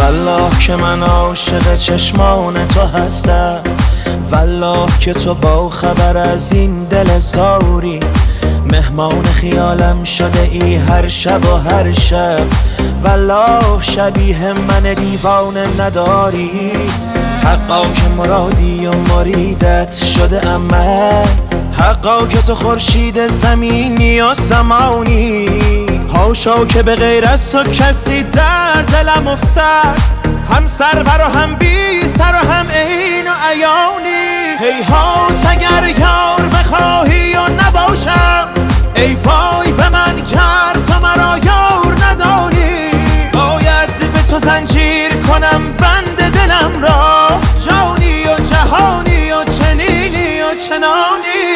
والله که من عاشق چشمان تو هستم، والله که تو با خبر از این دل زاری، مهمان خیالم شده ای هر شب و هر شب، والله شبیه من دیوانه نداری. حقا که مرادی و مریدت شده عمل، حقا که تو خورشید زمینی و زمانی، هاشا که به غیر از تو کسی در دلم افتد، هم سرور و هم بی سر و هم عین و عیانی. هیهات اگر یار بخواهی و نباشم، ای وای به من گر تو مرا یار نداری. باید به تو زنجیر کنم بند دلم را، جانی و جهانی و چنینی و چنانی.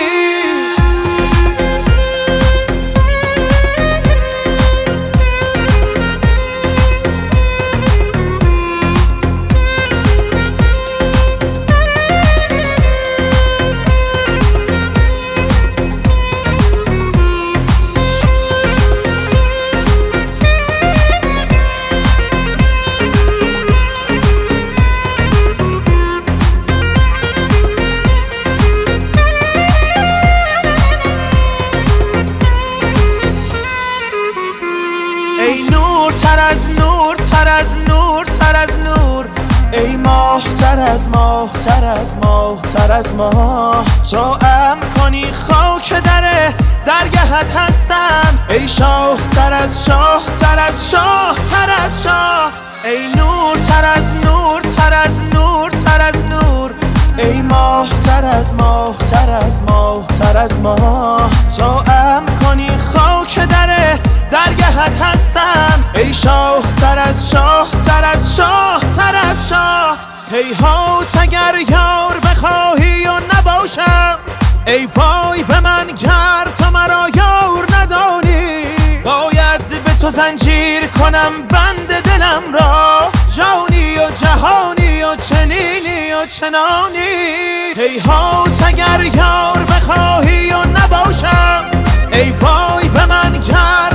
ای نور تر از نور، تر از نور، تر از نور، ای ماه تر از ماه، تر از ماه، تر از ماه. تو امر کنی خاک درگهت هستم، ای شاه تر از شاه، تر از شاه، تر از شاه. ای نور تر از نور، تر از نور، تر از نور، ای ماه تر از ماه، تر از ماه، تر از ماه. تو امر کنی خاک درگهت هستم، ای شاه تر از شاه، تر از شاه، تر از شاه. هیهات اگر یار بخواهی و نباشم، ای وای به من گر تو مرا یار ندانی. باید به تو زنجیر کنم بند دلم را، جانی و جهانی و چنینی و چنانی. هیهات اگر یار بخواهی و نباشم، ای وای به من گر